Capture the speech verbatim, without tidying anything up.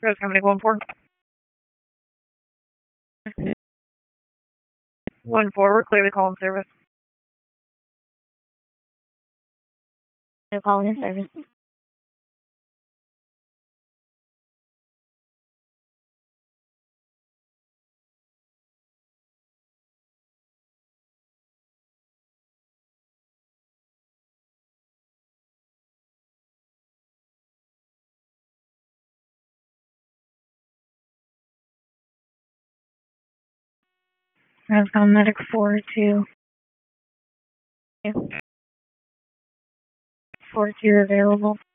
Rose Company one four. one four, we're clearly calling service. They're calling in service. Rose Company Medic four two. four two available.